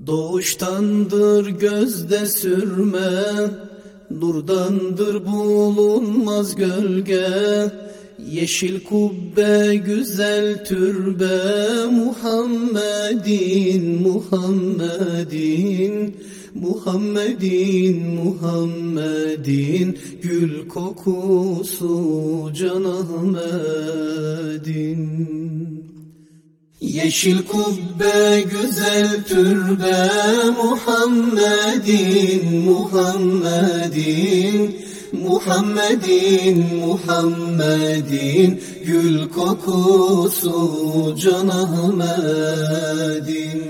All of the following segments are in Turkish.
Doğuştandır gözde sürme, nurdandır bulunmaz gölge. Yeşil kubbe güzel türbe, Muhammedin, Muhammedin, Muhammedin, Muhammedin, gül kokusu Can Ahmed'in. Yeşil kubbe güzel türbe, Muhammedin, Muhammedin, Muhammedin, Muhammedin, gül kokusu Can Ahmed'in.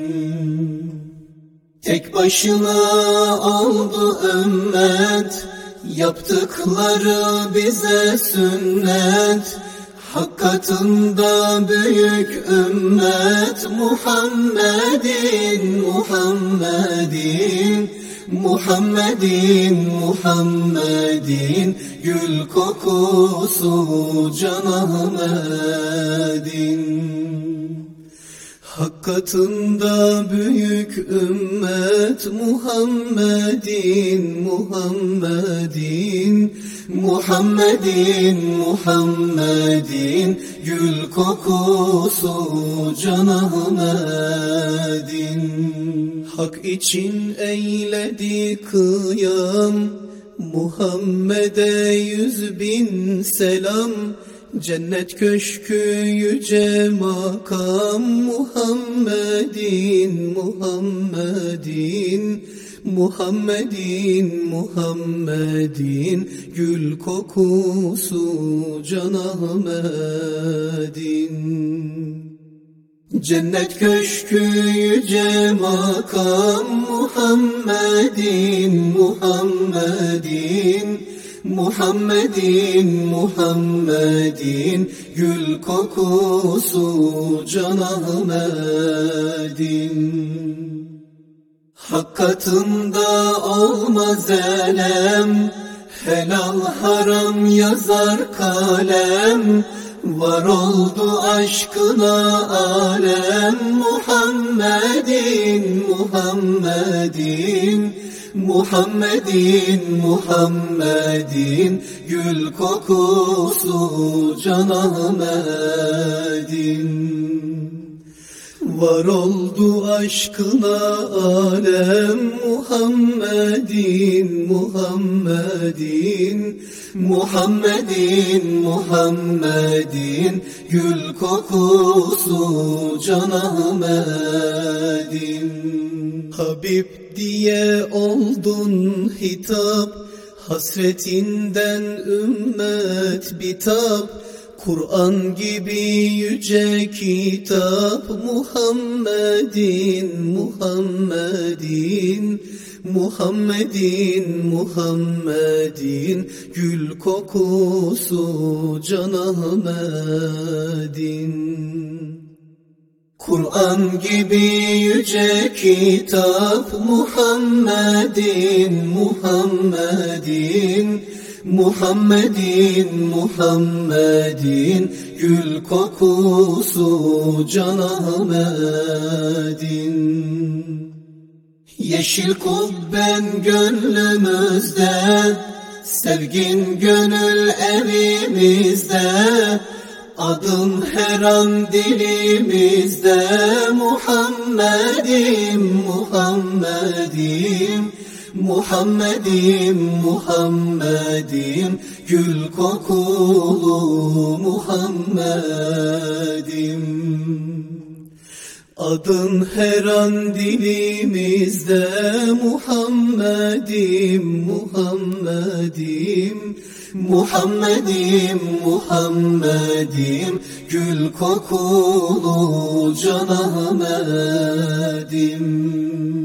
Tek başına oldu ümmet, yaptıkları bize sünnet. Hak katında büyük ümmet, Muhammedin, Muhammedin, Muhammedin, Muhammedin, gül kokusu Can Ahmed'in. Hak katında büyük ümmet, Muhammedin, Muhammedin, Muhammedin, Muhammedin, gül kokusu Can Ahmed'in. Hak için eyledi kıyam, Muhammed'e 100.000 selam. Cennet köşkü yüce makam, Muhammedin, Muhammedin, Muhammedin, Muhammedin, gül kokusu Can Ahmed'in. Cennet köşkü yüce makam, Muhammedin, Muhammedin, Muhammedin, Muhammedin, gül kokusu Can Ahmed'in. Hak katında olmaz elem, helal haram yazar kalem. Var oldu aşkına alem, Muhammedin, Muhammedin, Muhammedin, Muhammedin, gül kokusu Can Ahmed'in. Var oldu aşkına alem, Muhammedin, Muhammedin, Muhammedin, Muhammedin, gül kokusu Can Ahmed'in. Habib diye oldun hitap, hasretinden ümmet bitap. Kur'an gibi yüce kitap, Muhammedin, Muhammedin, Muhammedin, Muhammedin, gül kokusu Can Ahmed'in. Kur'an gibi yüce kitap, Muhammedin, Muhammedin, Muhammedin, Muhammedin, gül kokusu Can Ahmed'in. Yeşil kubben gönlümüzde, sevgin gönül evimizde. Adın her an dilimizde, Muhammedin, Muhammedin, Muhammedin, Muhammedin, gül kokulu Muhammedin. Adın her an dilimizde, Muhammedin, Muhammedin, Muhammedin, Muhammedin, gül kokulu Can Ahmed'in.